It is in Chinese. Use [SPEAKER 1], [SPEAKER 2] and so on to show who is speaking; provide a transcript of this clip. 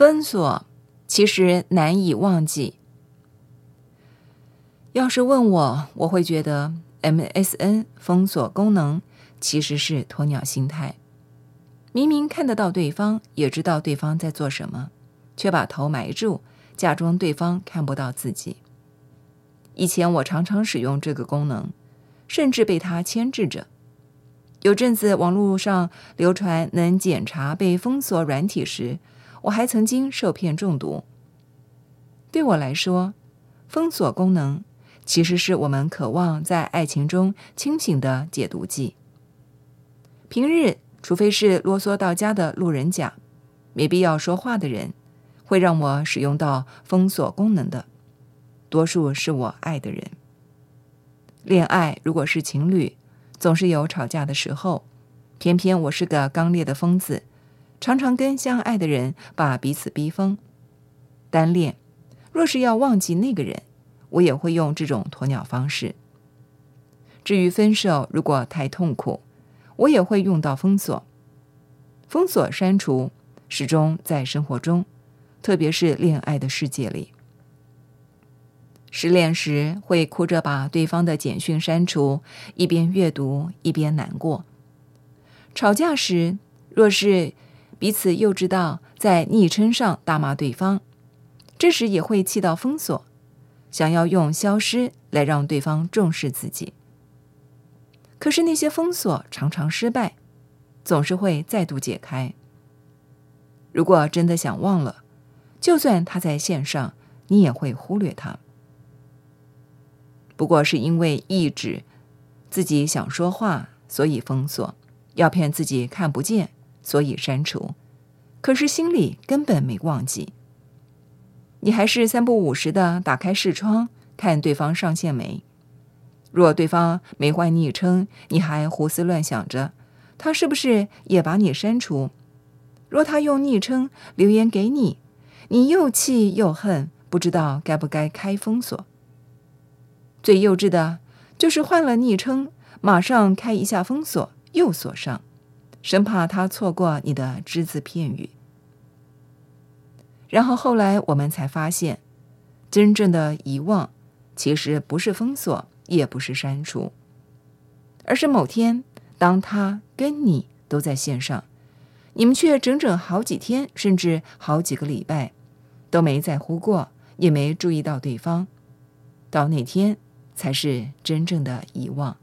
[SPEAKER 1] 封锁其实难以忘记。要是问我，我会觉得 MSN 封锁功能其实是鸵鸟心态。明明看得到对方，也知道对方在做什么，却把头埋住，假装对方看不到自己。以前我常常使用这个功能，甚至被它牵制着。有阵子网络上流传能检查被封锁软体时，我还曾经受骗中毒。对我来说，封锁功能其实是我们渴望在爱情中清醒的解毒剂。平日除非是啰嗦到家的路人甲，没必要说话的人，会让我使用到封锁功能的，多数是我爱的人。恋爱如果是情侣，总是有吵架的时候，偏偏我是个刚烈的疯子，常常跟相爱的人把彼此逼疯。单恋若是要忘记那个人，我也会用这种鸵鸟方式。至于分手如果太痛苦，我也会用到封锁。封锁删除始终在生活中，特别是恋爱的世界里。失恋时会哭着把对方的简讯删除，一边阅读一边难过。吵架时若是彼此又知道在昵称上大骂对方，这时也会气到封锁，想要用消失来让对方重视自己。可是那些封锁常常失败，总是会再度解开。如果真的想忘了，就算他在线上，你也会忽略他。不过是因为抑制自己想说话，所以封锁；要骗自己看不见，所以删除。可是心里根本没忘记。你还是三不五时的打开视窗，看对方上线没。若对方没换昵称，你还胡思乱想着他是不是也把你删除。若他用昵称留言给你，你又气又恨，不知道该不该开封锁。最幼稚的就是换了昵称，马上开一下封锁，又锁上，生怕他错过你的只字片语。然后后来我们才发现，真正的遗忘其实不是封锁，也不是删除，而是某天当他跟你都在线上，你们却整整好几天甚至好几个礼拜都没在乎过，也没注意到对方，到那天才是真正的遗忘。